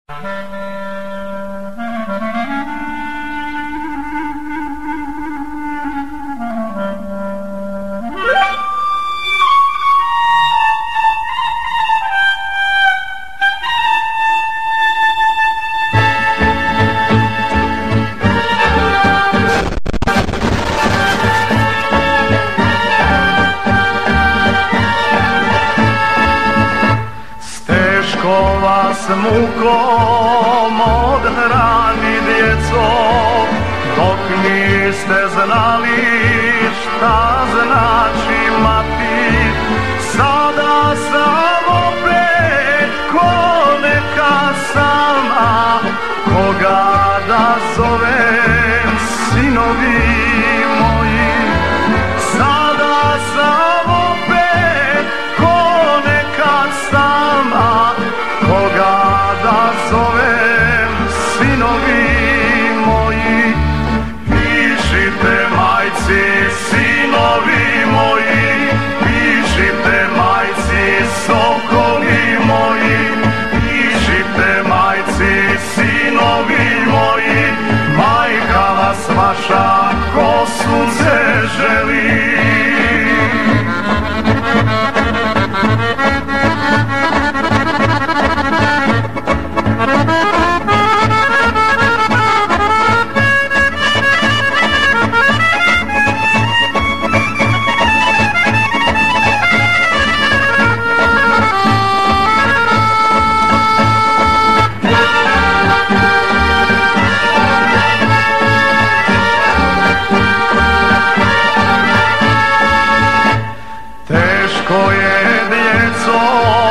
S mukom odhrani djeco, dok niste znali šta znači mati. Sada sam opet ko neka sama, koga da zovem sinovi moji. Sada sam opet ko neka sama, koga da zovem sinovi moji. Pišite majci sinovi moji, pišite majci sokoli moji, pišite majci sinovi moji. Majka vas vaša ko sunce želi. Teško je djeco,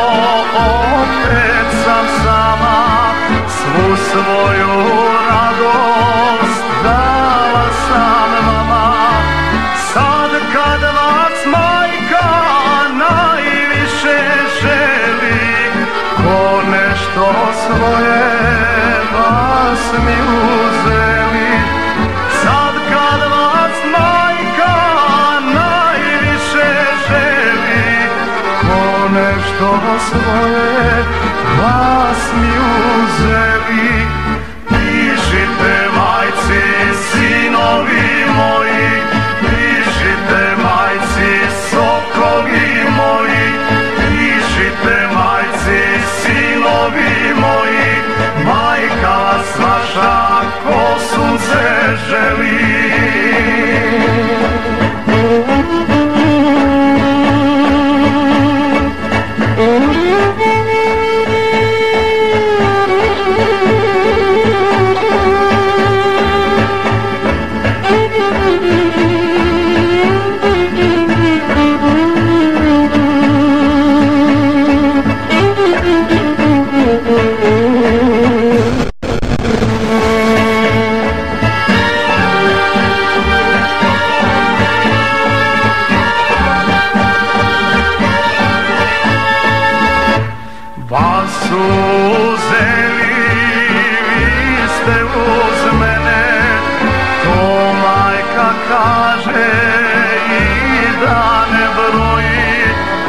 opet sam sama, svu svoju radost dala sam vama. Sad kad vas majka najviše želi, ko nešto svoje vas mi uzeli. Sad kad vas majka najviše želi, ko nešto svoje vas mi uzeli. Pišite majci sinovi moji, pišite majci sokoli moji, pišite majci sinovi moji. Majka vas vaša ko sunce želi. Vas su uzeli, vi ste uz mene, to majka kaže i da ne broji.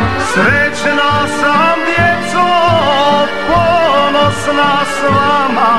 Srećna sam djeco, ponosna s vama,